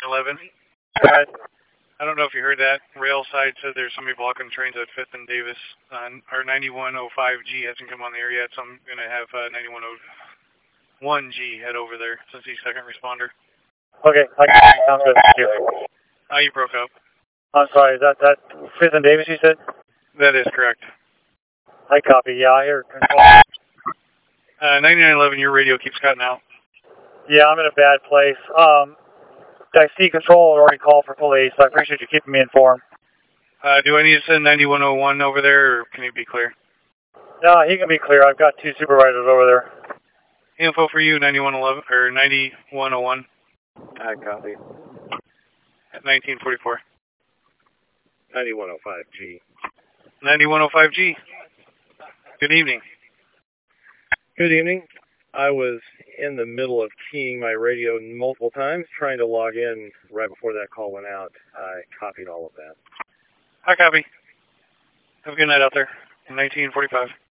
9911. Alright. I don't know if you heard that. Rail side said there's somebody blocking trains at 5th and Davis. Our 9105G hasn't come on the air yet, so I'm going to have 9101G head over there since he's second responder. Okay, sounds good. Thank you. You broke up. I'm sorry, is that 5th and Davis you said? That is correct. I copy, yeah, I hear control. 9911, your radio keeps cutting out. Yeah, I'm in a bad place. I see control already called for police, so I appreciate you keeping me informed. Do I need to send 9101 over there, or can you be clear? No, he can be clear. I've got 2 supervisors over there. Info for you, 9111, or 9101. I copy. At 1944. 9105G. 9105G. Good evening. Good evening. I was in the middle of keying my radio multiple times, trying to log in right before that call went out. I copied all of that. I copy. Have a good night out there. 1945.